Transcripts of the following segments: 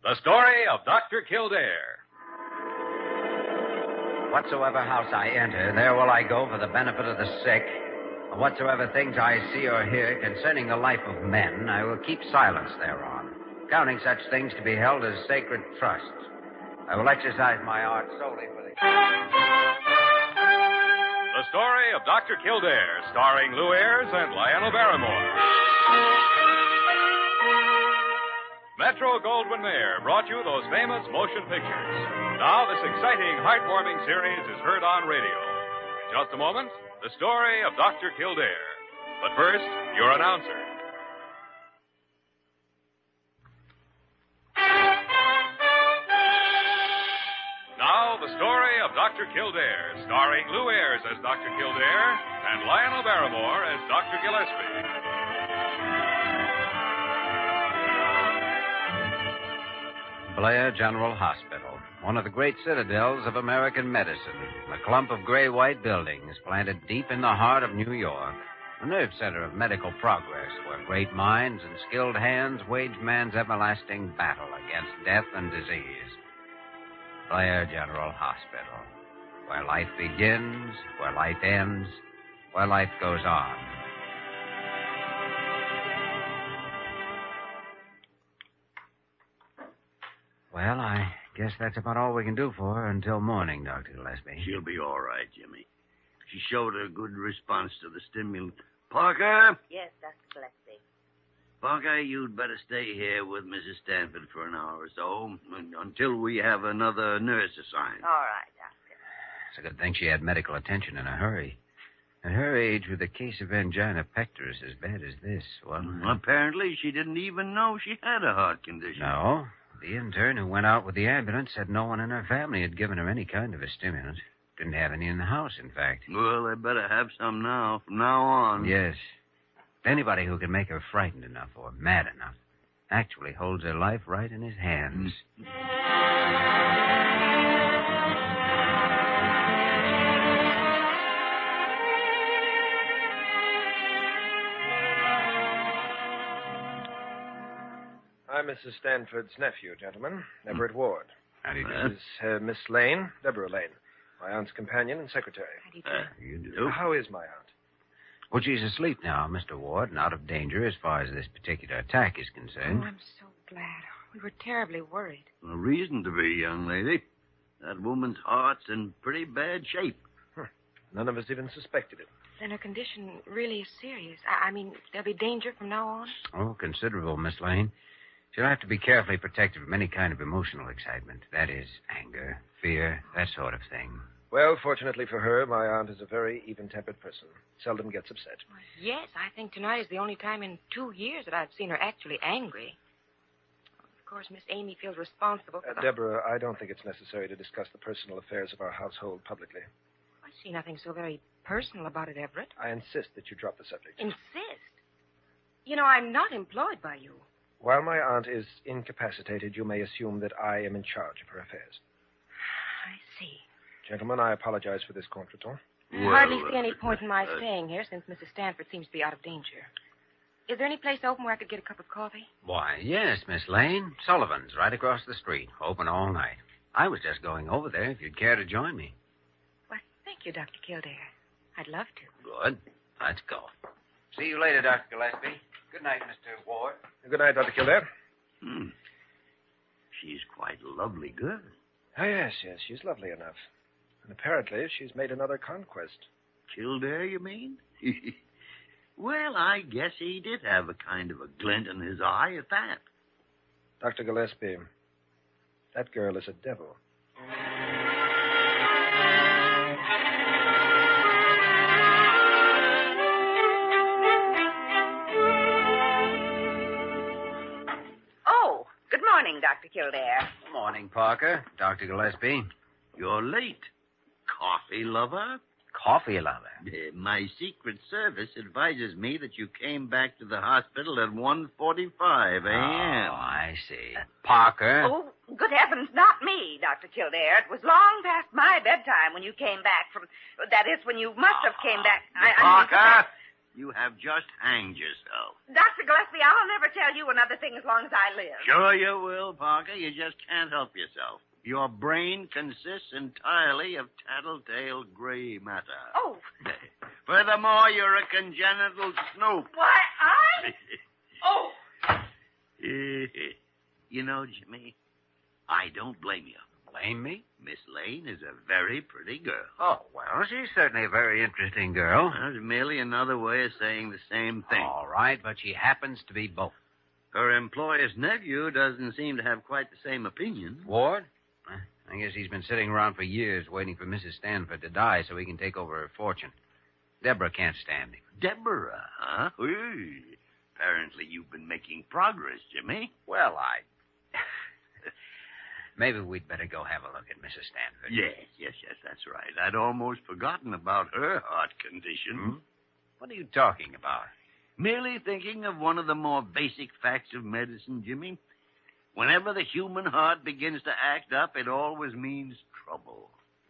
The story of Dr. Kildare. Whatsoever house I enter, there will I go for the benefit of the sick. And whatsoever things I see or hear concerning the life of men, I will keep silence thereon, counting such things to be held as sacred trusts. I will exercise my art solely for the... The story of Dr. Kildare, starring Lou Ayres and Lionel Barrymore. Metro-Goldwyn-Mayer brought you those famous motion pictures. Now this exciting, heartwarming series is heard on radio. In just a moment, the story of Dr. Kildare. But first, your announcer. Now, the story of Dr. Kildare, starring Lou Ayres as Dr. Kildare and Lionel Barrymore as Dr. Gillespie. Blair General Hospital, one of the great citadels of American medicine, a clump of gray-white buildings planted deep in the heart of New York, a nerve center of medical progress where great minds and skilled hands wage man's everlasting battle against death and disease. Blair General Hospital, where life begins, where life ends, where life goes on. Well, I guess that's about all we can do for her until morning, Dr. Gillespie. She'll be all right, Jimmy. She showed a good response to the stimulant. Parker? Yes, Dr. Gillespie. Parker, you'd better stay here with Mrs. Stanford for an hour or so until we have another nurse assigned. All right, Doctor. It's a good thing she had medical attention in a hurry. At her age, with a case of angina pectoris as bad as this, well... Apparently, she didn't even know she had a heart condition. No. The intern who went out with the ambulance said no one in her family had given her any kind of a stimulant. Didn't have any in the house, in fact. Well, they better have some now, from now on. Yes. Anybody who can make her frightened enough or mad enough actually holds her life right in his hands. I'm Mrs. Stanford's nephew, gentlemen, Everett Ward. How do you do? This is Miss Lane, Deborah Lane, my aunt's companion and secretary. How do you do? You do? How is my aunt? Well, she's asleep now, Mr. Ward, and out of danger as far as this particular attack is concerned. Oh, I'm so glad. We were terribly worried. A reason to be, young lady. That woman's heart's in pretty bad shape. None of us even suspected it. Then her condition really is serious. I mean, there'll be danger from now on? Oh, considerable, Miss Lane. She'll have to be carefully protected from any kind of emotional excitement. That is, anger, fear, that sort of thing. Well, fortunately for her, my aunt is a very even-tempered person. Seldom gets upset. Well, yes, I think tonight is the only time in 2 years that I've seen her actually angry. Of course, Miss Amy feels responsible for Deborah, I don't think it's necessary to discuss the personal affairs of our household publicly. I see nothing so very personal about it, Everett. I insist that you drop the subject. Insist? You know, I'm not employed by you. While my aunt is incapacitated, you may assume that I am in charge of her affairs. I see. Gentlemen, I apologize for this contretemps. I hardly see any point in my staying here since Mrs. Stanford seems to be out of danger. Is there any place open where I could get a cup of coffee? Why, yes, Miss Lane. Sullivan's right across the street. Open all night. I was just going over there if you'd care to join me. Well, thank you, Dr. Kildare. I'd love to. Good. Let's go. See you later, Dr. Gillespie. Good night, Mr. Ward. Good night, Dr. Kildare. She's quite a lovely girl. Oh, yes, she's lovely enough. And apparently she's made another conquest. Kildare, you mean? Well, I guess he did have a kind of a glint in his eye at that. Dr. Gillespie, that girl is a devil. Oh, good morning, Dr. Kildare. Good morning, Parker. Dr. Gillespie. You're late. Coffee lover? Coffee lover. My Secret Service advises me that you came back to the hospital at 1:45 a.m. Oh, I see. Parker. Oh, good heavens, not me, Dr. Kildare. It was long past my bedtime when you came back from... That is, when you must have came back... Parker! you have just hanged yourself. Dr. Gillespie, I'll never tell you another thing as long as I live. Sure you will, Parker. You just can't help yourself. Your brain consists entirely of tattletale gray matter. Oh. Furthermore, you're a congenital snoop. Why, Oh! You know, Jimmy, I don't blame you. Blame me? Miss Lane is a very pretty girl. Oh, well, she's certainly a very interesting girl. That's merely another way of saying the same thing. All right, but she happens to be both. Her employer's nephew doesn't seem to have quite the same opinion. Ward? I guess he's been sitting around for years waiting for Mrs. Stanford to die so he can take over her fortune. Deborah can't stand him. Deborah, huh? Ooh. Apparently you've been making progress, Jimmy. Well, maybe we'd better go have a look at Mrs. Stanford. Yes, that's right. I'd almost forgotten about her heart condition. What are you talking about? Merely thinking of one of the more basic facts of medicine, Jimmy. Whenever the human heart begins to act up, it always means trouble.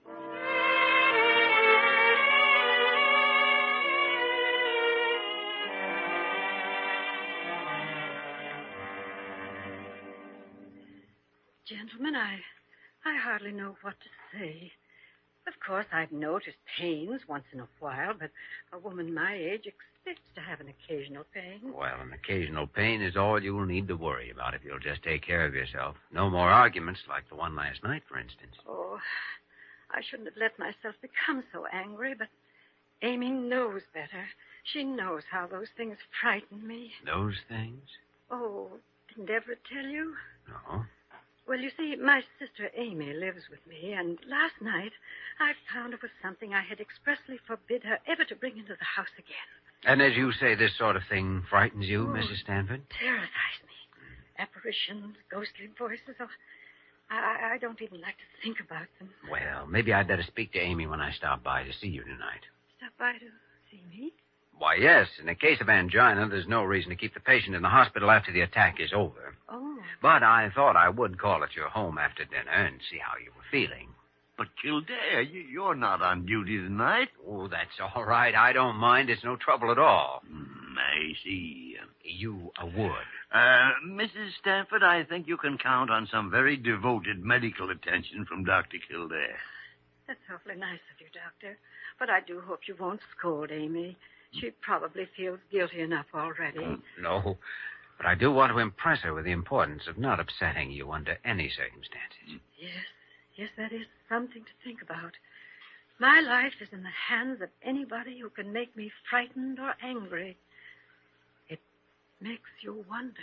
Gentlemen, I hardly know what to say. Of course, I've noticed pains once in a while, but a woman my age expects to have an occasional pain. Well, an occasional pain is all you'll need to worry about if you'll just take care of yourself. No more arguments like the one last night, for instance. Oh, I shouldn't have let myself become so angry, but Amy knows better. She knows how those things frighten me. Those things? Oh, didn't Deborah tell you? No. Well, you see, my sister Amy lives with me, and last night I found it was something I had expressly forbid her ever to bring into the house again. And as you say, this sort of thing frightens you, Mrs. Stanford? Terrorize me. Apparitions, ghostly voices. Oh, I don't even like to think about them. Well, maybe I'd better speak to Amy when I stop by to see you tonight. Stop by to see me? Why, yes. In a case of angina, there's no reason to keep the patient in the hospital after the attack is over. Oh. But I thought I would call at your home after dinner and see how you were feeling. But, Kildare, you're not on duty tonight. Oh, that's all right. I don't mind. It's no trouble at all. I see. You would. Mrs. Stanford, I think you can count on some very devoted medical attention from Dr. Kildare. That's awfully nice of you, Doctor. But I do hope you won't scold Amy. She probably feels guilty enough already. No, but I do want to impress her with the importance of not upsetting you under any circumstances. Yes, that is something to think about. My life is in the hands of anybody who can make me frightened or angry. It makes you wonder.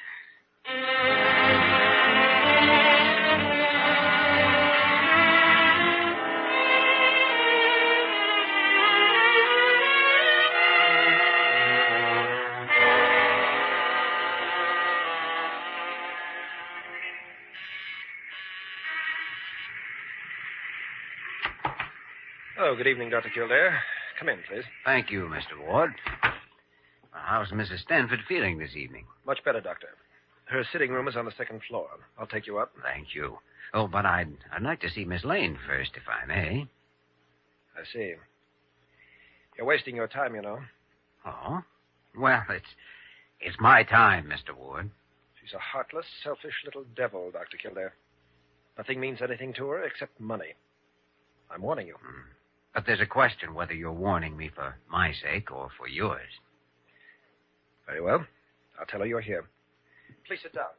Oh, good evening, Dr. Kildare. Come in, please. Thank you, Mr. Ward. How's Mrs. Stanford feeling this evening? Much better, Doctor. Her sitting room is on the second floor. I'll take you up. Thank you. Oh, but I'd like to see Miss Lane first, if I may. I see. You're wasting your time, you know. Oh? Well, it's my time, Mr. Ward. She's a heartless, selfish little devil, Dr. Kildare. Nothing means anything to her except money. I'm warning you. But there's a question whether you're warning me for my sake or for yours. Very well. I'll tell her you're here. Please sit down.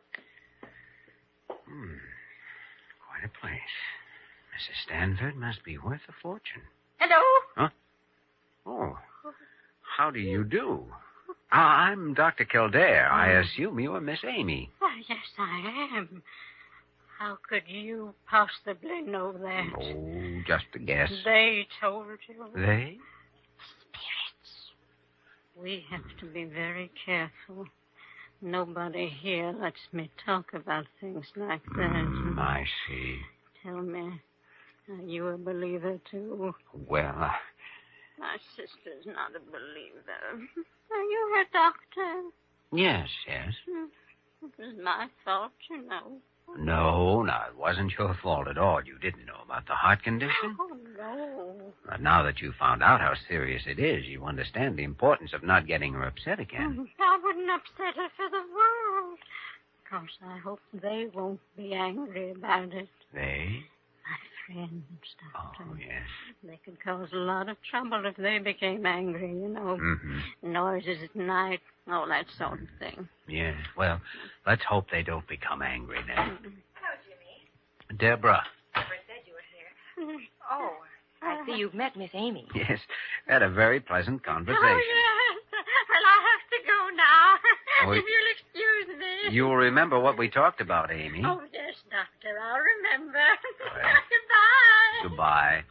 Quite a place. Mrs. Stanford must be worth a fortune. Hello? Huh? Oh. How do you do? I'm Dr. Kildare. I assume you are Miss Amy. Why, yes, I am. How could you possibly know that? Oh, just a guess. They told you. They? Spirits. We have to be very careful. Nobody here lets me talk about things like that. I see. Tell me, are you a believer, too? Well, My sister's not a believer. Are you her doctor? yes. It was my fault, No, it wasn't your fault at all. You didn't know about the heart condition. Oh, Oh. But now that you've found out how serious it is, you understand the importance of not getting her upset again. I wouldn't upset her for the world. Of course, I hope they won't be angry about it. They? My friends, Doctor. Oh, yes. They could cause a lot of trouble if they became angry, you know. Mm-hmm. Noises at night, all that sort of thing. Yes. Well, let's hope they don't become angry then. Hello, Jimmy. Deborah. Never said you were here. Oh, I see you've met Miss Amy. Yes. Had a very pleasant conversation. Oh, yes. Well, I have to go now. Oh, if you'll excuse me. You'll remember what we talked about, Amy. Oh, yes, Doctor. I'll remember. Well. Goodbye. Goodbye.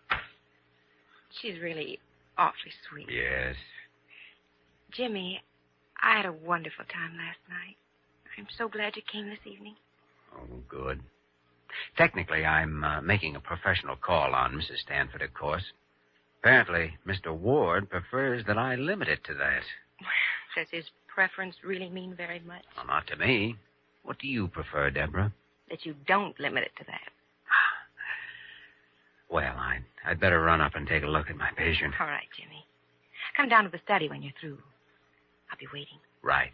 She's really awfully sweet. Yes. Jimmy, I had a wonderful time last night. I'm so glad you came this evening. Oh, good. Technically, I'm making a professional call on Mrs. Stanford, of course. Apparently, Mr. Ward prefers that I limit it to that. Does his preference really mean very much? Well, not to me. What do you prefer, Deborah? That you don't limit it to that. Well, I'd better run up and take a look at my patient. All right, Jimmy. Come down to the study when you're through. I'll be waiting. Right.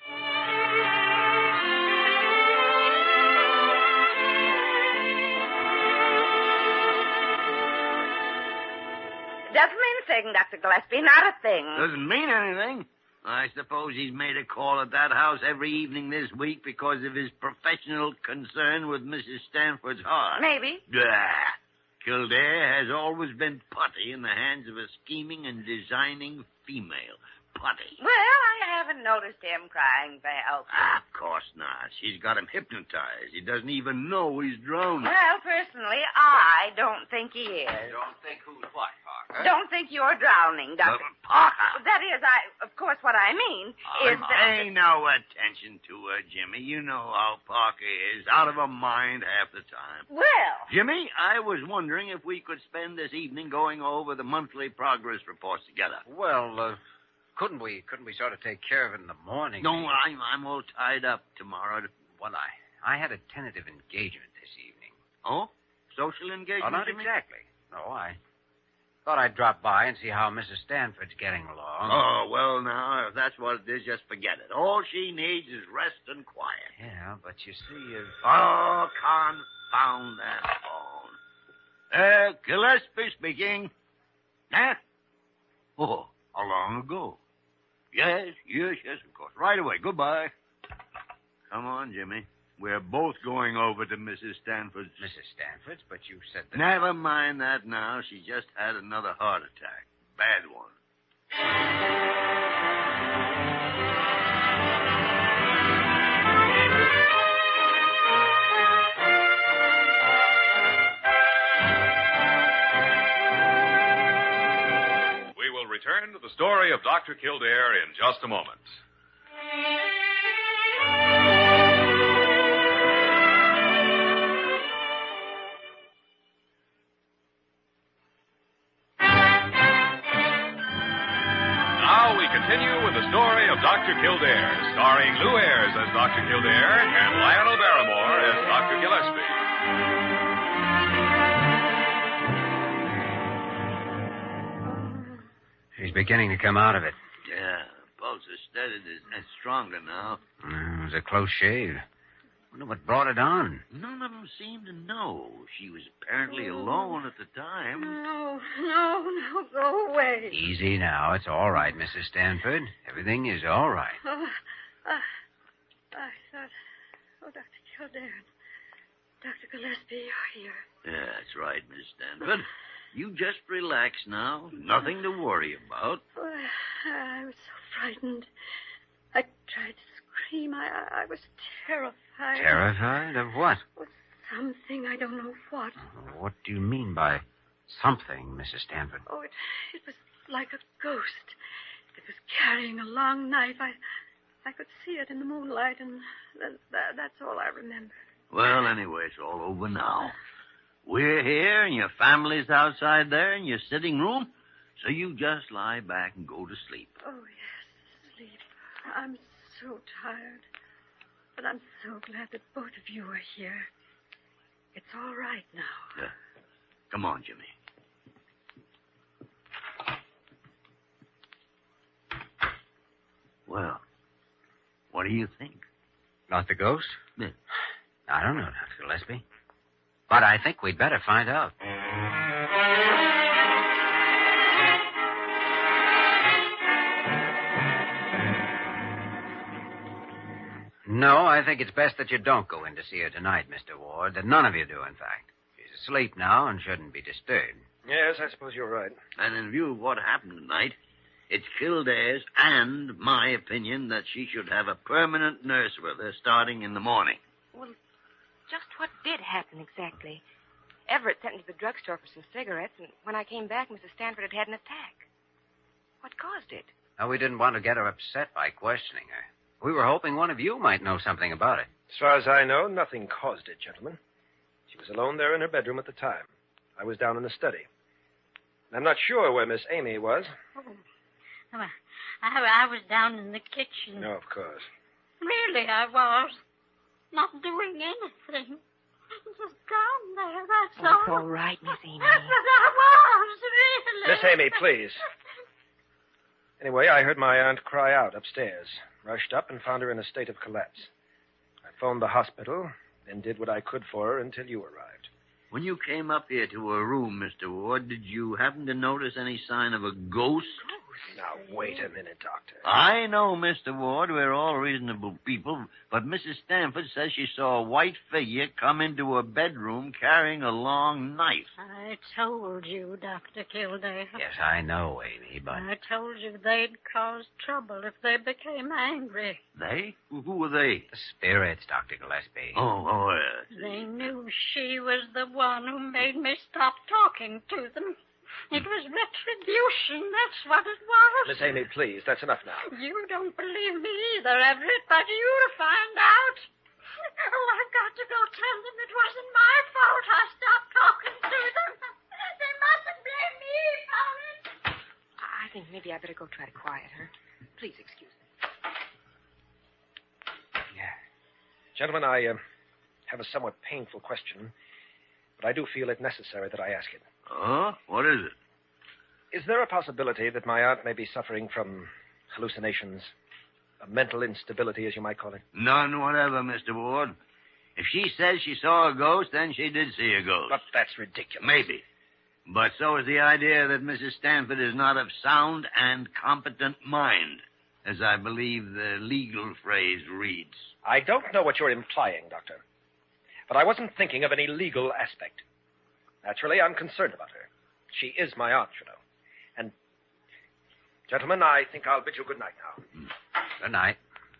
Doesn't mean a thing, Dr. Gillespie. Not a thing. Doesn't mean anything. I suppose he's made a call at that house every evening this week because of his professional concern with Mrs. Stanford's heart. Maybe. Kildare has always been putty in the hands of a scheming and designing female. Putty. Well, I haven't noticed him crying for help. Of course not. She's got him hypnotized. He doesn't even know he's drowning. Well, personally, I don't think he is. You don't think who's what, Parker? Don't think you're drowning, Doctor. Parker. That is, of course, what I mean is that... Pay no attention to her, Jimmy. You know how Parker is. Out of her mind half the time. Well... Jimmy, I was wondering if we could spend this evening going over the monthly progress reports together. Well, couldn't we sort of take care of it in the morning? No, I'm all tied up tomorrow. Well, I had a tentative engagement this evening. Oh? Social engagement? Oh, not Jimmy? exactly. No, I thought I'd drop by and see how Mrs. Stanford's getting along. Oh, well, now, if that's what it is, just forget it. All she needs is rest and quiet. Yeah, but you see, Oh, confound that phone. Gillespie speaking. Huh? Oh, how long ago? Yes, of course. Right away. Goodbye. Come on, Jimmy. We're both going over to Mrs. Stanford's. Mrs. Stanford's, but you said that... Never mind that now. She just had another heart attack. Bad one. We will return to the story of Dr. Kildare in just a moment. Now we continue with the story of Dr. Kildare, starring Lou Ayres as Dr. Kildare and Lionel Barrymore as Dr. Gillespie. She's beginning to come out of it. Yeah, the pulse is steady and stronger now. It was a close shave. Wonder what brought it on. None of them seem to know. She was apparently alone at the time. No, go away. Easy now. It's all right, Mrs. Stanford. Everything is all right. Oh, I thought, Dr. Kildare, Dr. Gillespie, you're here. Yeah, that's right, Miss Stanford. You just relax now. Nothing to worry about. Oh, I was so frightened. I tried to scream. I was terrified. Terrified of what? Oh, something, I don't know what. What do you mean by something, Mrs. Stanford? Oh, it was like a ghost. It was carrying a long knife. I could see it in the moonlight, and that's all I remember. Well, anyway, it's all over now. We're here, and your family's outside there in your sitting room, so you just lie back and go to sleep. Oh, yes, sleep. I'm so tired. But I'm so glad that both of you are here. It's all right now. Come on, Jimmy. Well, what do you think? About the ghost? Yeah. I don't know, Dr. Gillespie. But I think we'd better find out. No, I think it's best that you don't go in to see her tonight, Mr. Ward. That none of you do, in fact. She's asleep now and shouldn't be disturbed. Yes, I suppose you're right. And in view of what happened tonight, it's Kildare's and my opinion that she should have a permanent nurse with her starting in the morning. Well, just what did happen exactly? Everett sent me to the drugstore for some cigarettes, and when I came back, Mrs. Stanford had an attack. What caused it? Now, we didn't want to get her upset by questioning her. We were hoping one of you might know something about it. As far as I know, nothing caused it, gentlemen. She was alone there in her bedroom at the time. I was down in the study. I'm not sure where Miss Amy was. Oh, I was down in the kitchen. No, of course. Really, I was. Not doing anything. Just down there, that's Oh, all. it's all right, Miss Amy. But I was, really. Miss Amy, please. Anyway, I heard my aunt cry out upstairs. Rushed up and found her in a state of collapse. I phoned the hospital, then did what I could for her until you arrived. When you came up here to her room, Mr. Ward, did you happen to notice any sign of a ghost? Now, wait a minute, Doctor. I know, Mr. Ward, we're all reasonable people, but Mrs. Stanford says she saw a white figure come into her bedroom carrying a long knife. I told you, Dr. Kildare. Yes, I know, Amy, but... I told you they'd cause trouble if they became angry. They? Who were they? The spirits, Dr. Gillespie. Oh, yes. They knew she was the one who made me stop talking to them. It was retribution, that's what it was. Miss Amy, please, that's enough now. You don't believe me either, Everett, but you'll find out. Oh, I've got to go tell them it wasn't my fault I stopped talking to them. They mustn't blame me for it. I think maybe I better go try to quiet her. Please excuse me. Yeah. Gentlemen, I have a somewhat painful question, but I do feel it necessary that I ask it. Oh? What is it? Is there a possibility that my aunt may be suffering from hallucinations, a mental instability, as you might call it? None whatever, Mr. Ward. If she says she saw a ghost, then she did see a ghost. But that's ridiculous. Maybe. But so is the idea that Mrs. Stanford is not of sound and competent mind, as I believe the legal phrase reads. I don't know what you're implying, Doctor. But I wasn't thinking of any legal aspect. Naturally, I'm concerned about her. She is my aunt, you know. And, gentlemen, I think I'll bid you good night now. Good night.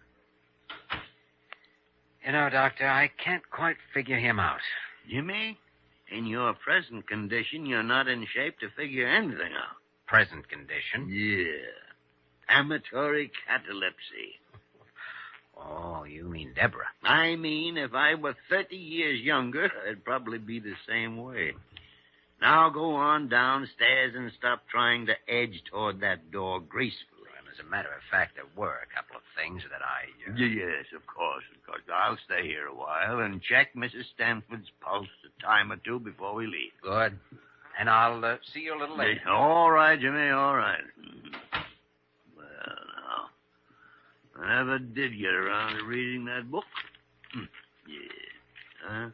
You know, Doctor, I can't quite figure him out. Jimmy, in your present condition, you're not in shape to figure anything out. Present condition? Yeah. Amatory catalepsy. Oh, you mean Deborah. I mean, if I were 30 years younger, I'd probably be the same way. Now go on downstairs and stop trying to edge toward that door gracefully. Well, as a matter of fact, there were a couple of things that I... Yes, of course. I'll stay here a while and check Mrs. Stanford's pulse a time or two before we leave. Good. And I'll see you a little later. All right, Jimmy, all right. Well, now, I never did get around to reading that book. Yeah. Huh?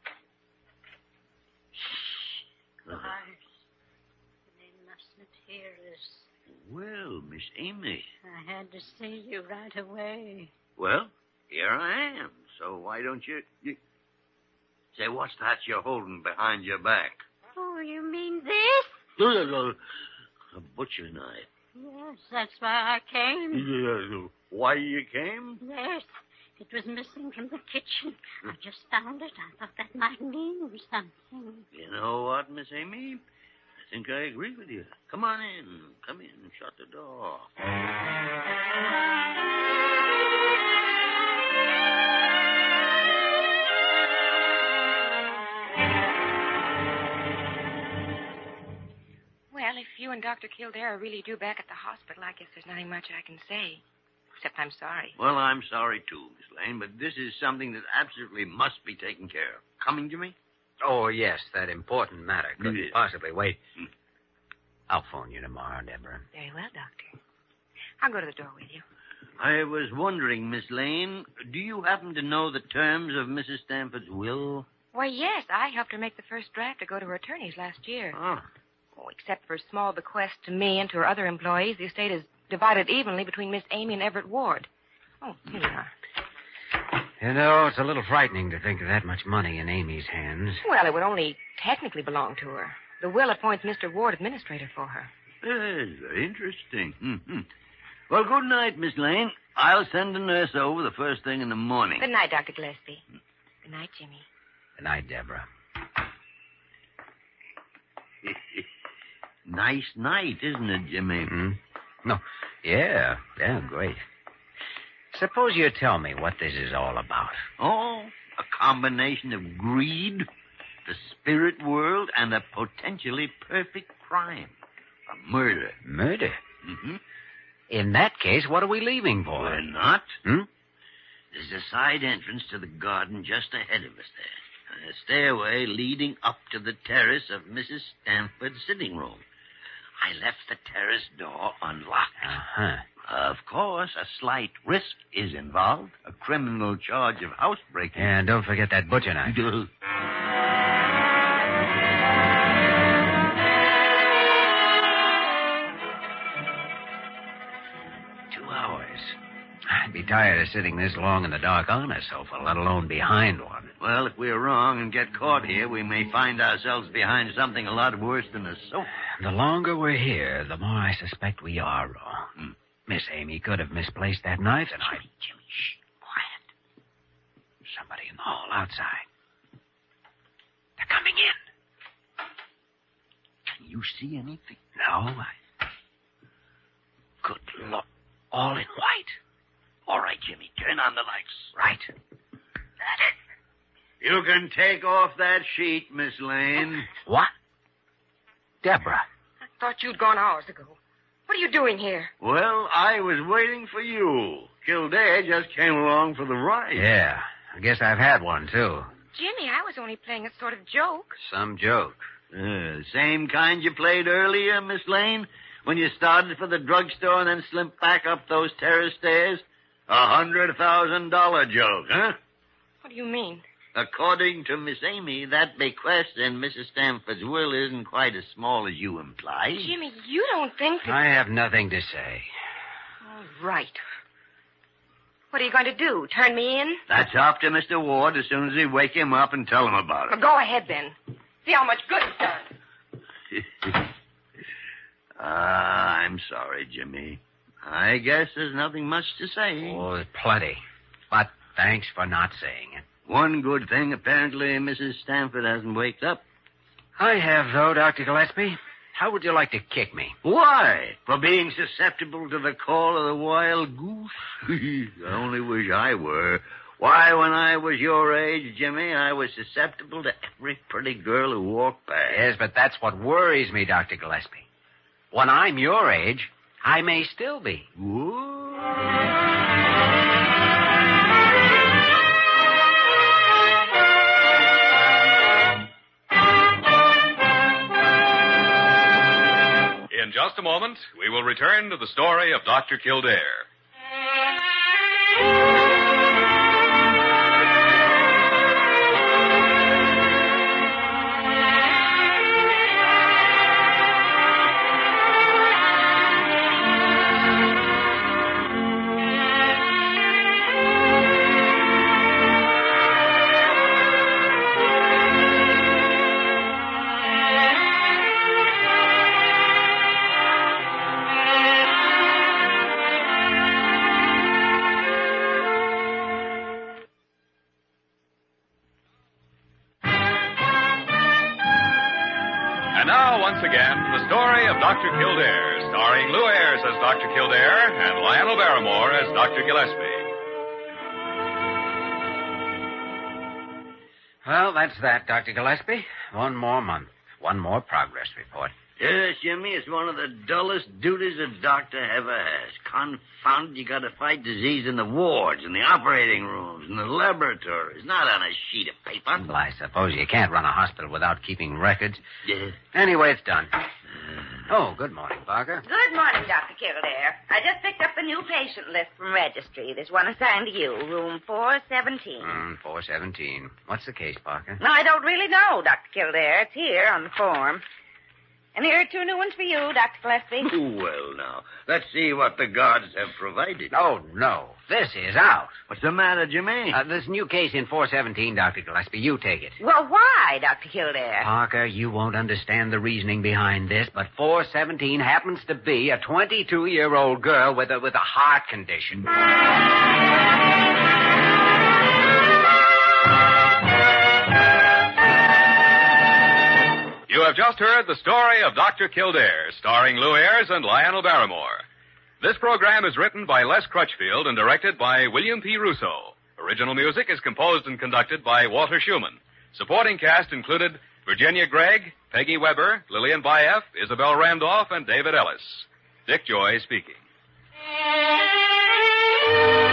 Hush. They mustn't hear us. Well, Miss Amy. I had to see you right away. Well, here I am. So why don't you... Say, what's that you're holding behind your back? Oh, you mean this? A butcher knife. Yes, that's why I came. Why you came? Yes, it was missing from the kitchen. I just found it. I thought that might mean something. You know what, Miss Amy? I think I agree with you. Come on in. Come in and shut the door. Well, if you and Dr. Kildare are really due back at the hospital, I guess there's nothing much I can say. Except I'm sorry. Well, I'm sorry, too, Miss Lane, but this is something that absolutely must be taken care of. Coming, Jimmy? Oh, yes, that important matter. Couldn't Yeah. possibly wait. I'll phone you tomorrow, Deborah. Very well, Doctor. I'll go to the door with you. I was wondering, Miss Lane, do you happen to know the terms of Mrs. Stanford's will? Why, yes, I helped her make the first draft to go to her attorneys last year. Oh. Oh, except for a small bequest to me and to her other employees, the estate is divided evenly between Miss Amy and Everett Ward. Oh, here you are. You know, it's a little frightening to think of that much money in Amy's hands. Well, it would only technically belong to her. The will appoints Mr. Ward administrator for her. Yes, very interesting. Mm-hmm. Well, good night, Miss Lane. I'll send a nurse over the first thing in the morning. Good night, Dr. Gillespie. Good night, Jimmy. Good night, Deborah. Nice night, isn't it, Jimmy? Hmm? No. Yeah, great. Suppose you tell me what this is all about. Oh, a combination of greed, the spirit world, and a potentially perfect crime. A murder. Murder? Mm-hmm. In that case, what are we leaving for? We're not. Hmm? There's a side entrance to the garden just ahead of us there. And a stairway leading up to the terrace of Mrs. Stanford's sitting room. I left the terrace door unlocked. Uh-huh. Of course, a slight risk is involved. A criminal charge of housebreaking. And don't forget that butcher knife. 2 hours. I'd be tired of sitting this long in the dark on a sofa, let alone behind one. Well, if we're wrong and get caught here, we may find ourselves behind something a lot worse than a sofa. The longer we're here, the more I suspect we are wrong. Miss Amy could have misplaced that knife, and Jimmy, shh. Quiet. Somebody in the hall outside. They're coming in. Can you see anything? No, Good Lord. All in white. All right, Jimmy, turn on the lights. Right. You can take off that sheet, Miss Lane. What? Deborah. I thought you'd gone hours ago. What are you doing here? Well, I was waiting for you. Kildare just came along for the ride. Yeah, I guess I've had one, too. Jimmy, I was only playing a sort of joke. Some joke. Same kind you played earlier, Miss Lane, when you started for the drugstore and then slipped back up those terrace stairs? $100,000 joke, huh? What do you mean? According to Miss Amy, that bequest in Mrs. Stanford's will isn't quite as small as you imply. Jimmy, you don't think that... I have nothing to say. All right. What are you going to do, turn me in? That's up to Mr. Ward as soon as we wake him up and tell him about Well, it. go ahead, then. See how much good it's done. I'm sorry, Jimmy. I guess there's nothing much to say. Oh, plenty. But thanks for not saying it. One good thing, apparently, Mrs. Stanford hasn't waked up. I have, though, Dr. Gillespie. How would you like to kick me? Why? For being susceptible to the call of the wild goose? I only wish I were. Why, when I was your age, Jimmy, I was susceptible to every pretty girl who walked past. Yes, but that's what worries me, Dr. Gillespie. When I'm your age, I may still be. Whoa. In just a moment, we will return to the story of Dr. Kildare. Once again, the story of Dr. Kildare, starring Lou Ayres as Dr. Kildare and Lionel Barrymore as Dr. Gillespie. Well, that's that, Dr. Gillespie. One more month. One more progress report. Yes, Jimmy, it's one of the dullest duties a doctor ever has. Confound, you got to fight disease in the wards, in the operating rooms, in the laboratories, not on a sheet of paper. Well, I suppose you can't run a hospital without keeping records. Yeah. Anyway, it's done. Oh, good morning, Parker. Good morning, Dr. Kildare. I just picked up the new patient list from registry. There's one assigned to you, room 417. 417. What's the case, Parker? No, I don't really know, Dr. Kildare. It's here on the form. And here are 2 new ones for you, Dr. Gillespie. Well, now, let's see what the gods have provided. Oh, no. This is out. What's the matter, Jimmy? This new case in 417, Dr. Gillespie. You take it. Well, why, Dr. Kildare? Parker, you won't understand the reasoning behind this, but 417 happens to be a 22-year-old girl with a heart condition. You have just heard the story of Dr. Kildare, starring Lou Ayres and Lionel Barrymore. This program is written by Les Crutchfield and directed by William P. Russo. Original music is composed and conducted by Walter Schumann. Supporting cast included Virginia Gregg, Peggy Weber, Lillian Baeff, Isabel Randolph, and David Ellis. Dick Joy speaking.